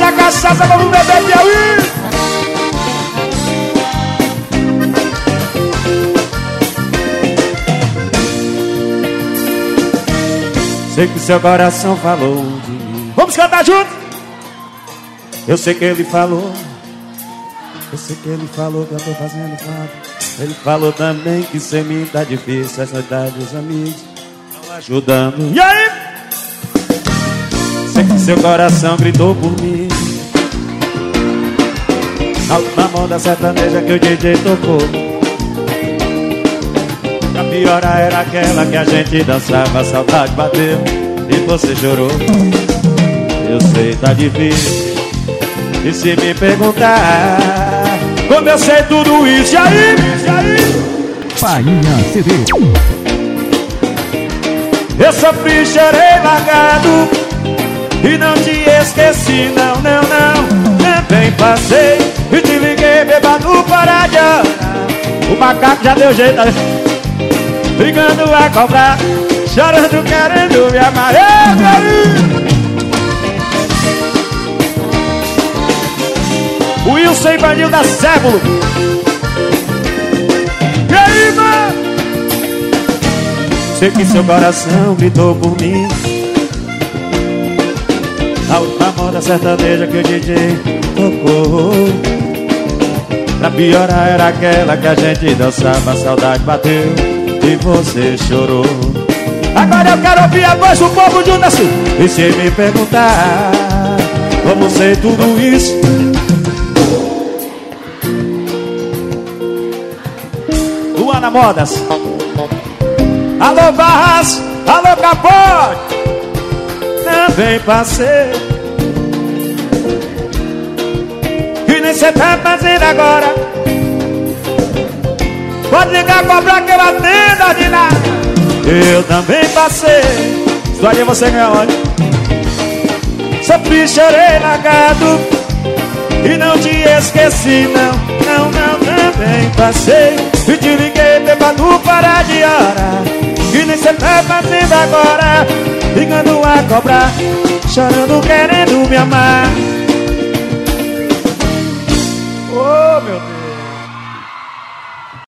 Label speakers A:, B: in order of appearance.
A: da cachaça, vamos beber Piauí. Sei que seu coração falou de mim. Vamos cantar junto? Eu sei que ele falou. Eu sei que ele falou que eu tô fazendo falta. Ele falou também que sem mim tá difícil. As noitadas dos amigos estão ajudando. E aí? Sei que seu coração gritou por mim. Na mão da sertaneja que o DJ tocou. A pior era aquela que a gente dançava. A saudade bateu e você chorou. Eu sei, tá difícil. E se me perguntar como eu sei tudo isso, e aí?
B: Farinha CD.
A: Eu sofri, chorei largado e não te esqueci, não. Também passei e te liguei bêbado para de orar. O macaco já deu jeito, brigando a cobrar, chorando, querendo me amar. O Wilson e Vanil da Cébulo. E aí, mano? Sei que seu coração gritou por mim. A última moda sertaneja que o DJ tocou. Pra piorar era aquela que a gente dançava. A saudade bateu e você chorou. Agora eu quero ouvir a voz do povo junto assim. E se me perguntar como sei tudo isso, Luana Modas. Alô Barras, alô Capote. Também passei e nem cê tá fazendo agora. Pode ligar, cobrar que eu atendo de nada. Eu também passei. História você ganha onde? Sofri, chorei largado e não te esqueci, não. Também passei e te liguei bêbado para de orar. E nem cê tá fazendo agora, ligando a cobrar, chorando, querendo me amar. Oh, meu Deus.